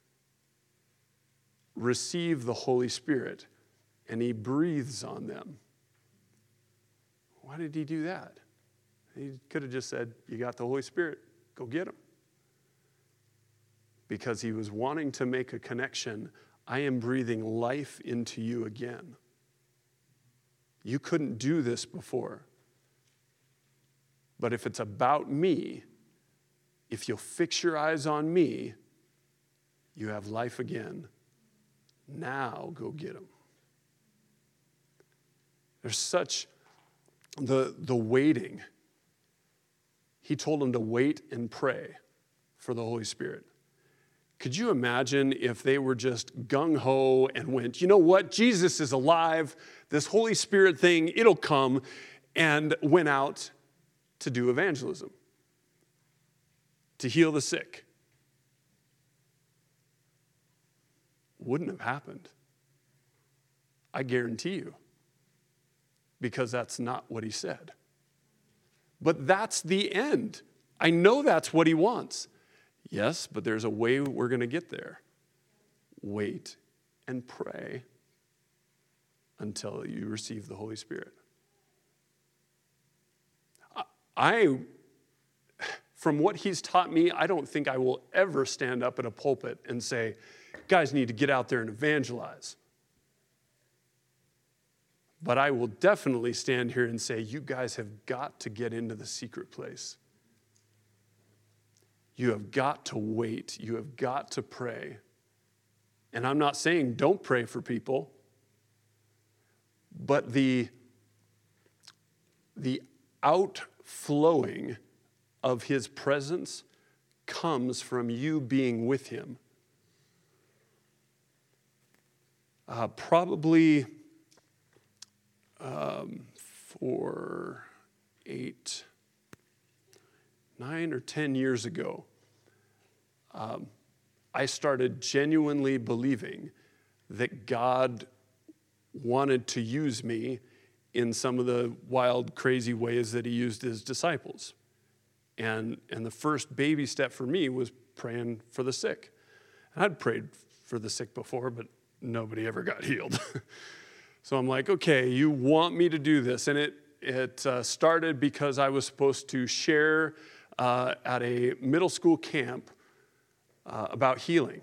Receive the Holy Spirit. And he breathes on them. Why did he do that? He could have just said, you got the Holy Spirit, go get him. Because he was wanting to make a connection. I am breathing life into you again. You couldn't do this before. But if it's about me, if you'll fix your eyes on me, you have life again. Now go get them. There's such, the, the waiting. He told them to wait and pray for the Holy Spirit. Could you imagine if they were just gung-ho and went, you know what, Jesus is alive, this Holy Spirit thing, it'll come, and went out to do evangelism, to heal the sick? Wouldn't have happened. I guarantee you. Because that's not what he said. But that's the end. I know that's what he wants. Yes, but there's a way we're going to get there. Wait and pray until you receive the Holy Spirit. I, from what he's taught me, I don't think I will ever stand up at a pulpit and say, guys need to get out there and evangelize. But I will definitely stand here and say, you guys have got to get into the secret place. You have got to wait. You have got to pray. And I'm not saying don't pray for people, but the, the outflowing of his presence comes from you being with him. Uh, probably um, for eight, nine or ten years ago, um, I started genuinely believing that God wanted to use me in some of the wild, crazy ways that he used his disciples. And, and the first baby step for me was praying for the sick. And I'd prayed for the sick before, but nobody ever got healed. So I'm like, okay, you want me to do this. And it, it uh, started because I was supposed to share uh, at a middle school camp uh, about healing.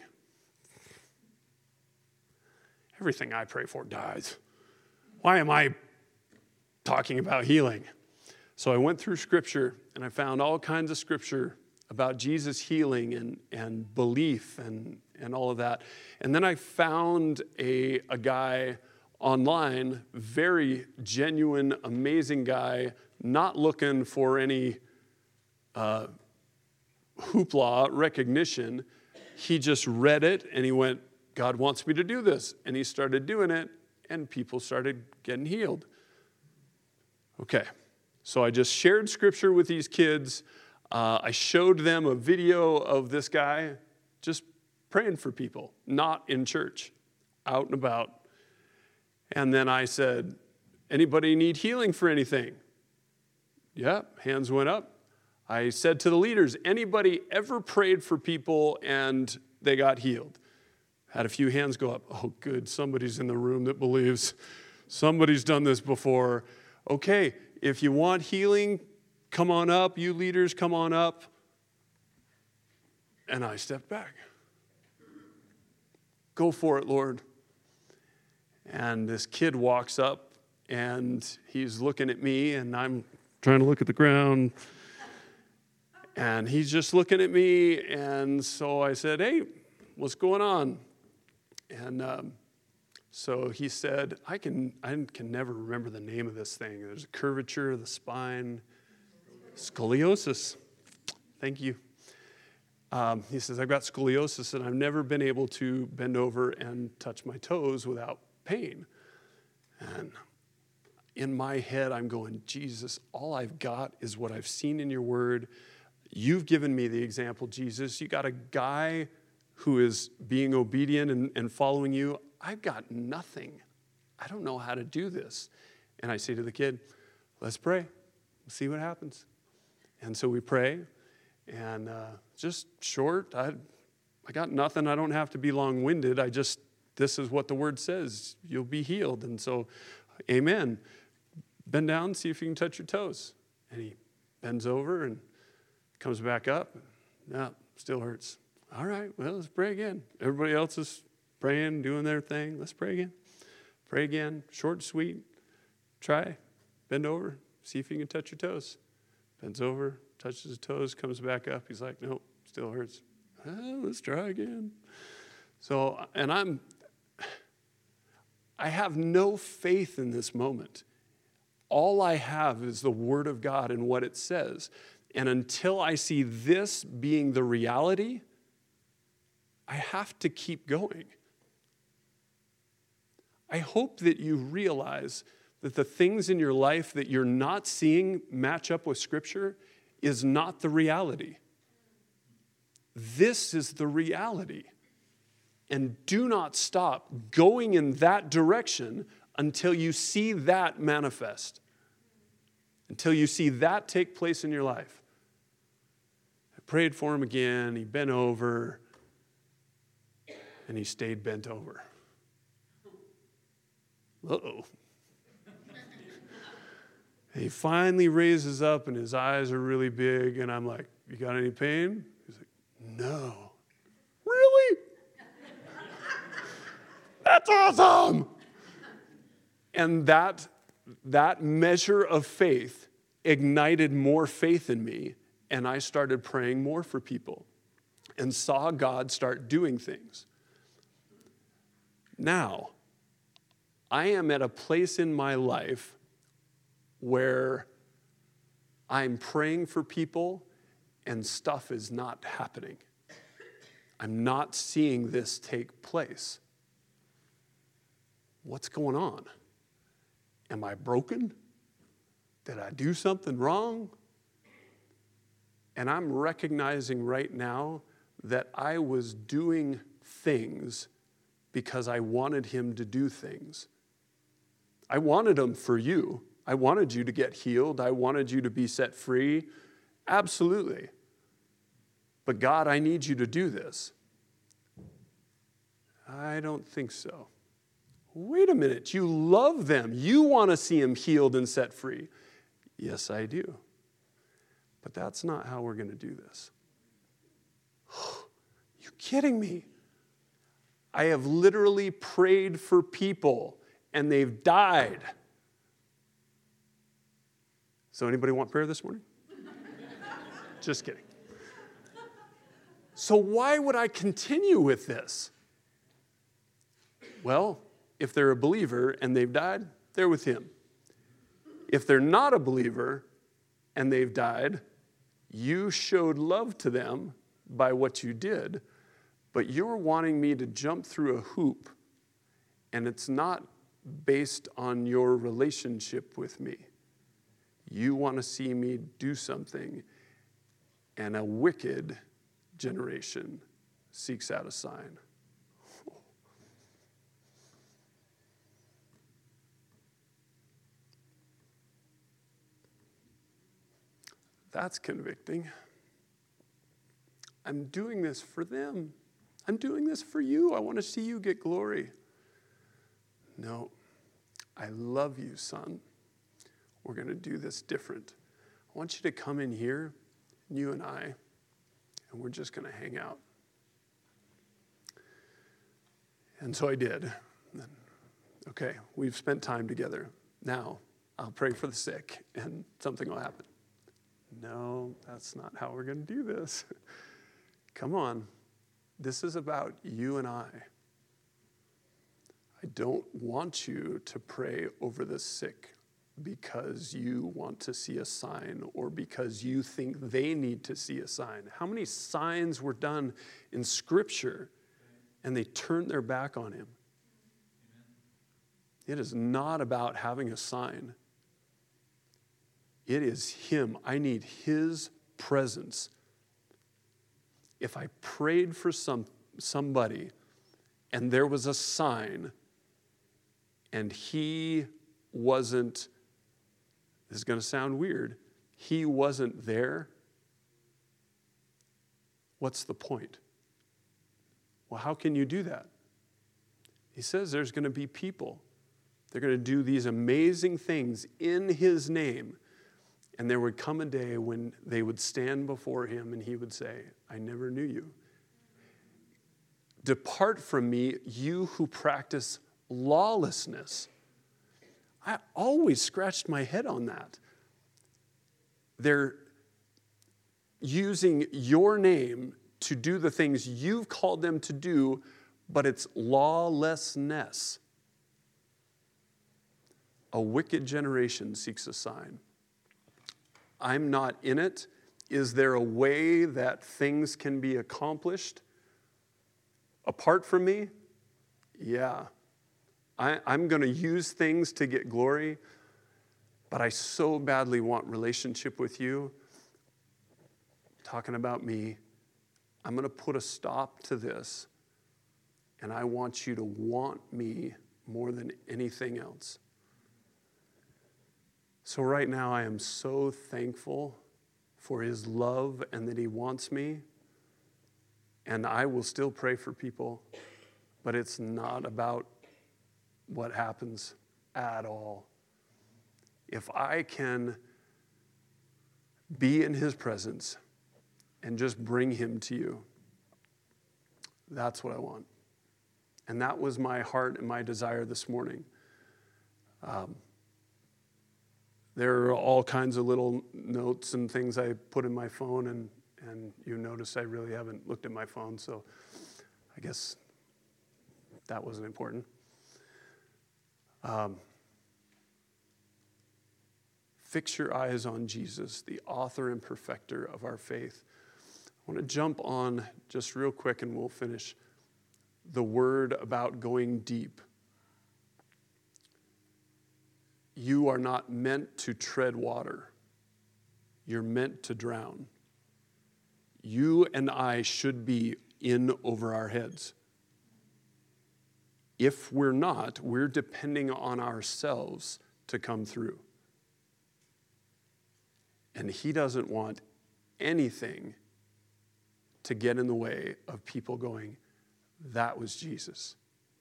Everything I pray for dies. Why am I talking about healing? So I went through Scripture, and I found all kinds of Scripture about Jesus healing and, and belief and, and all of that. And then I found a, a guy online, very genuine, amazing guy, not looking for any uh, hoopla recognition. He just read it, and he went, God wants me to do this. And he started doing it, and people started getting healed. Okay, so I just shared Scripture with these kids. Uh, I showed them a video of this guy just praying for people, not in church, out and about. And then I said, anybody need healing for anything? Yeah, hands went up. I said to the leaders, anybody ever prayed for people and they got healed? Had a few hands go up. Oh, good, somebody's in the room that believes. Somebody's done this before. Okay, if you want healing, come on up. You leaders, come on up. And I stepped back. Go for it, Lord. And this kid walks up, and he's looking at me, and I'm trying to look at the ground. And he's just looking at me, and so I said, hey, what's going on? And um, so he said, I can I can never remember the name of this thing. There's a curvature of the spine. Scoliosis. Thank you. Um, he says, I've got scoliosis, and I've never been able to bend over and touch my toes without pain. And in my head, I'm going, Jesus, all I've got is what I've seen in your word. You've given me the example, Jesus. You got a guy who is being obedient and, and following you. I've got nothing. I don't know how to do this. And I say to the kid, let's pray. We'll see what happens. And so we pray. And uh, just short, I, I got nothing. I don't have to be long-winded. I just, this is what the word says. You'll be healed. And so, amen. Bend down, see if you can touch your toes. And he bends over and comes back up. No, still hurts. All right, well, let's pray again. Everybody else is praying, doing their thing. Let's pray again. Pray again. Short and sweet. Try. Bend over. See if you can touch your toes. Bends over, touches his toes, comes back up. He's like, nope, still hurts. Well, let's try again. So, and I'm, I have no faith in this moment. All I have is the Word of God and what it says. And until I see this being the reality, I have to keep going. I hope that you realize that the things in your life that you're not seeing match up with Scripture is not the reality. This is the reality. And do not stop going in that direction until you see that manifest, until you see that take place in your life. I prayed for him again. He bent over, and he stayed bent over. Uh-oh. He finally raises up, and his eyes are really big, and I'm like, you got any pain? He's like, no. Really? That's awesome. And that, that measure of faith ignited more faith in me, and I started praying more for people and saw God start doing things. Now, I am at a place in my life where I'm praying for people and stuff is not happening. I'm not seeing this take place. What's going on? Am I broken? Did I do something wrong? And I'm recognizing right now that I was doing things because I wanted him to do things. I wanted him for you. I wanted you to get healed. I wanted you to be set free. Absolutely. But God, I need you to do this. I don't think so. Wait a minute. You love them. You want to see them healed and set free. Yes, I do. But that's not how we're going to do this. You kidding me? I have literally prayed for people and they've died. So anybody want prayer this morning? Just kidding. So why would I continue with this? Well, if they're a believer and they've died, they're with him. If they're not a believer and they've died, you showed love to them by what you did, but you're wanting me to jump through a hoop, and it's not based on your relationship with me. You want to see me do something, and a wicked generation seeks out a sign. That's convicting. I'm doing this for them. I'm doing this for you. I want to see you get glory. No, I love you, son. We're going to do this different. I want you to come in here, you and I, and we're just going to hang out. And so I did. And okay, we've spent time together. Now, I'll pray for the sick and something will happen. No, that's not how we're going to do this. Come on. This is about you and I. I don't want you to pray over the sick because you want to see a sign or because you think they need to see a sign. How many signs were done in Scripture and they turned their back on him? It is not about having a sign. It is him. I need his presence. If I prayed for some somebody and there was a sign and he wasn't, this is going to sound weird, he wasn't there, what's the point? Well, how can you do that? He says there's going to be people. They're going to do these amazing things in his name. And there would come a day when they would stand before him and he would say, I never knew you. Depart from me, you who practice lawlessness. I always scratched my head on that. They're using your name to do the things you've called them to do, but it's lawlessness. A wicked generation seeks a sign. I'm not in it. Is there a way that things can be accomplished apart from me? Yeah. I, I'm going to use things to get glory, but I so badly want relationship with you. Talking about me, I'm going to put a stop to this, and I want you to want me more than anything else. So right now, I am so thankful for his love and that he wants me. And I will still pray for people, but it's not about what happens at all. If I can be in his presence and just bring him to you, that's what I want. And that was my heart and my desire this morning. Um, There are all kinds of little notes and things I put in my phone, and, and you notice I really haven't looked at my phone, so I guess that wasn't important. Um, fix your eyes on Jesus, the author and perfecter of our faith. I want to jump on just real quick, and we'll finish. The word about going deep. You are not meant to tread water. You're meant to drown. You and I should be in over our heads. If we're not, we're depending on ourselves to come through. And he doesn't want anything to get in the way of people going, that was Jesus.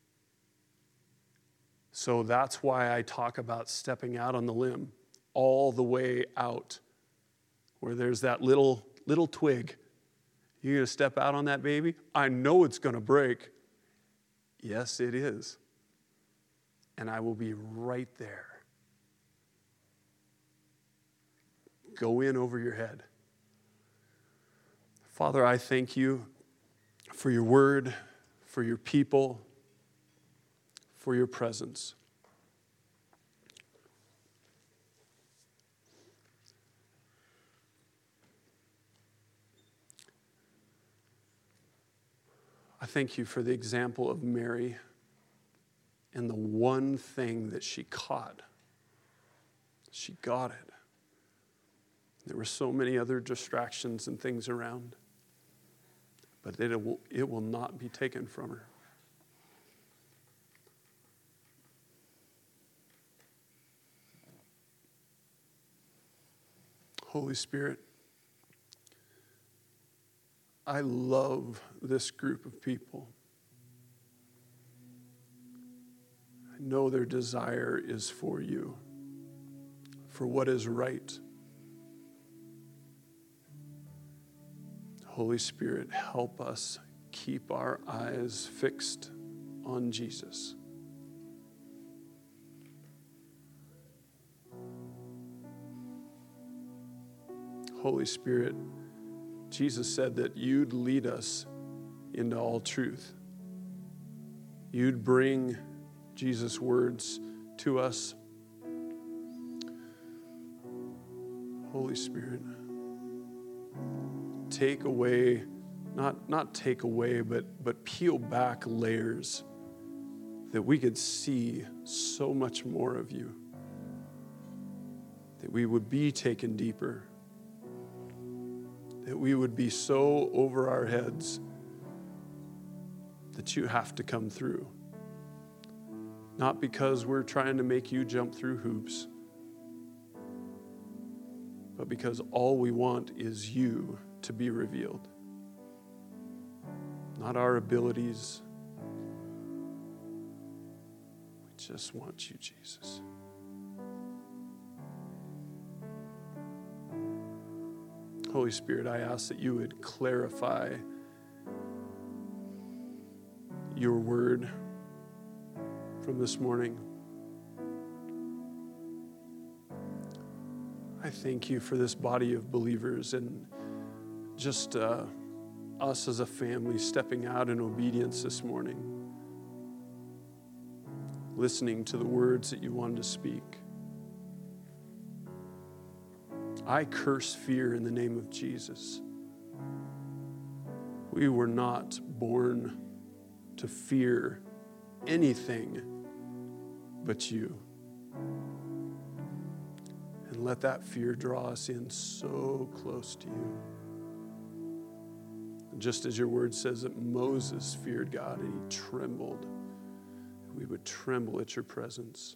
So that's why I talk about stepping out on the limb, all the way out, where there's that little little twig. You're going to step out on that baby? I know it's going to break. Yes, it is. And I will be right there. Go in over your head. Father, I thank you for your word, for your people, for your presence. I thank you for the example of Mary and the one thing that she caught. She got it. There were so many other distractions and things around, but it will, it will not be taken from her. Holy Spirit, I love this group of people. I know their desire is for you, for what is right. Holy Spirit, help us keep our eyes fixed on Jesus. Holy Spirit, Jesus said that you'd lead us into all truth. You'd bring Jesus' words to us. Holy Spirit, take away, not, not take away, but, but peel back layers that we could see so much more of you, that we would be taken deeper, that we would be so over our heads that you have to come through. Not because we're trying to make you jump through hoops, but because all we want is you to be revealed. Not our abilities. We just want you, Jesus. Holy Spirit, I ask that you would clarify your word from this morning. I thank you for this body of believers and just uh, us as a family stepping out in obedience this morning, listening to the words that you wanted to speak. I curse fear in the name of Jesus. We were not born to fear anything but you. And let that fear draw us in so close to you. And just as your word says that Moses feared God and he trembled, we would tremble at your presence.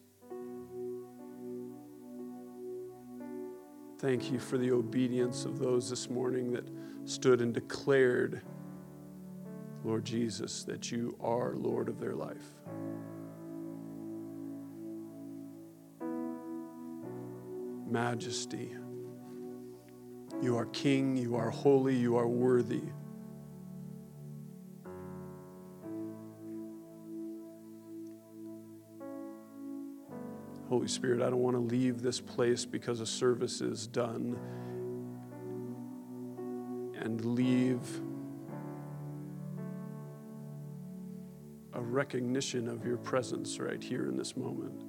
Thank you for the obedience of those this morning that stood and declared, Lord Jesus, that you are Lord of their life. Majesty. You are King, you are holy, you are worthy. Holy Spirit, I don't want to leave this place because a service is done and leave a recognition of your presence right here in this moment.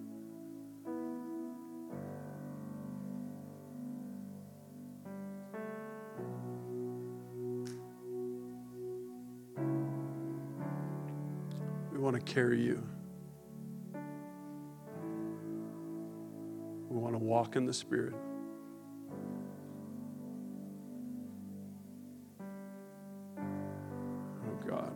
We want to carry you. We want to walk in the Spirit. Oh God.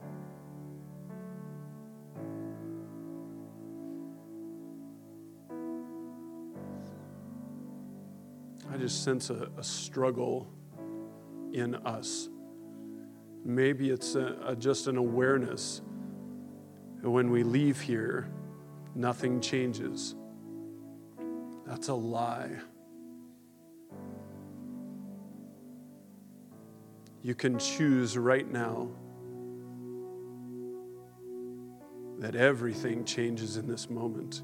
I just sense a, a struggle in us. Maybe it's a, a, just an awareness that when we leave here, nothing changes. That's a lie. You can choose right now that everything changes in this moment.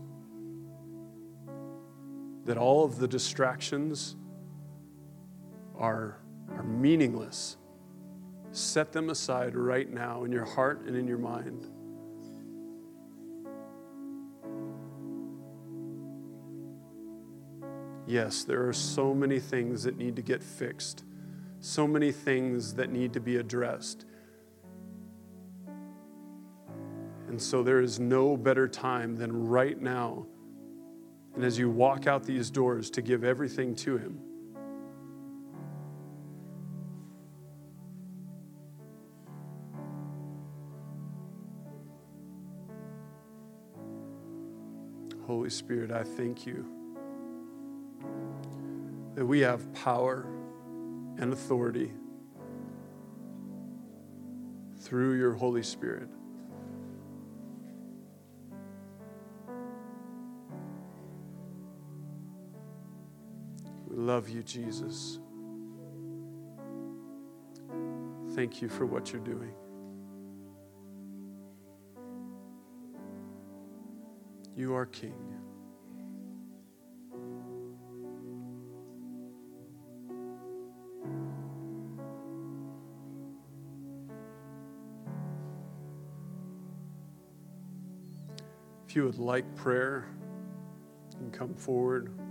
That all of the distractions are, are meaningless. Set them aside right now in your heart and in your mind. Yes, there are so many things that need to get fixed, so many things that need to be addressed. And so there is no better time than right now, and as you walk out these doors, to give everything to Him. Holy Spirit, I thank you that we have power and authority through your Holy Spirit. We love you, Jesus. Thank you for what you're doing. You are King. you would like prayer, you can come forward.